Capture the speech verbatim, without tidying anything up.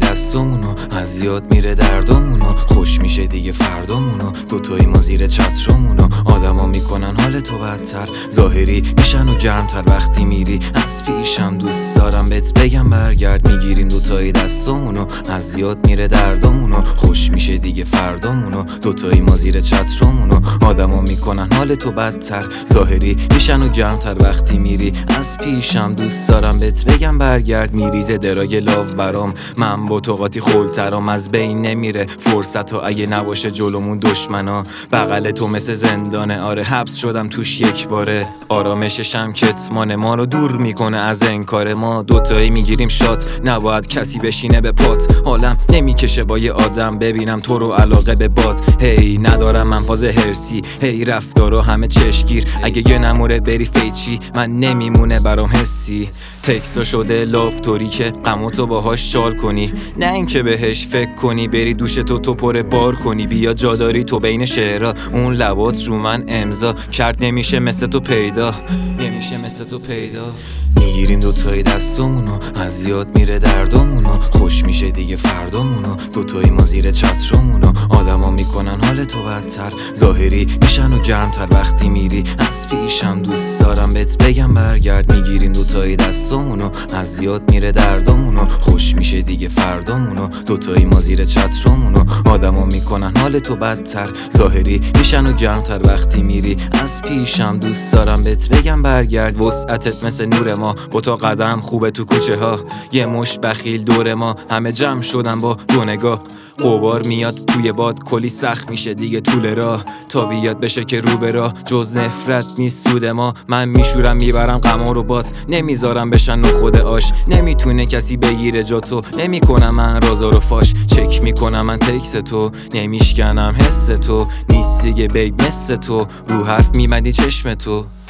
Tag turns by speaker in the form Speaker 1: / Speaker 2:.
Speaker 1: دستمونو، از یاد میره دردمونو، خوش میشه دیگه فردامونو، دوتایی ما زیر چترمونو. آدما میکنن حال تو بدتر، ظاهری میشن و گرمتر وقتی میری از پیشم. دوست دارم بهت بگم برگرد، میگیریم دوتایی دستمونو، از یاد میره دردمونو، خوش میشه دیگه فردامونو، دوتایی ما زیر چترمونو. آدما میکنن حال تو بدتر، ظاهری میشن و گرمتر وقتی میری از پیشم. دوست دارم بهت بگم برگرد، میریزه درای لاو برام، من با تو قاطی خلترام، از بین نمیره فرصت ها اگه نباشه جلومون دشمنا. بغل تو مثل زندانه، آره حبس شدم توش یک باره، آرامششم کتمان ما رو دور میکنه از انکار ما. دوتایی میگیریم شات، نباید کسی بشینه به پات، حالم نمیکشه با یه آدم ببینم تو رو علاقه به باد. هی ندارم من فاز هرسی، هی رفتارا همه چشگیر، اگه یه نموره بری فیچی من نمیمونه برام حسی. تکستا شده لافتوری که غماتو باهاش شال کنی، نه اینکه بهش فکر کنی بری دوشتو تو پر بار کنی. بیا جاداری تو بین شعرها، اون لبات رو من امضا کرد، نمیشه مثل تو پیدا، نمیشه مثل تو پیدا. میگیریم دوتایی دستمونو، از یاد میره دردمونو، خوش میشه دیگه فردامونو، دوتایی ما زیر چترمونو. آدما میکنن حال تو بدتر، ظاهری میشن و گرمتر وقتی میری از پیشم. دوست دارم بهت بگم برگرد، میگیریم دوتایی دستمونو، از یاد میره دردمونو، خوش میشه دیگه فردامونو، دوتایی ما زیر چترمونو. آدما میکنن حال تو بدتر، ظاهری میشن و گرمتر وقتی میری از پیشم. دوست دارم بهت بگم برگرد، وسعتت مثل نور ما، با تا قدم خوبه تو کوچه ها، یه مش بخیل دور ما، همه جمع شدن با دو نگاه. غبار میاد توی باد، کلی سخت میشه دیگه طول راه، تا بیاد بشه که رو به راه، جز نفرت نیست سود ما. من میشورم میبرم غما رو بات، نمیذارم بشن نخود آش، نمیتونه کسی بگیره جا تو، نمیکنم من رازا رو فاش، چک میکنم من تکس تو، نمیشکنم حس تو، نیست دیگه بیگ مثل تو، رو حرف میبندی چشم تو.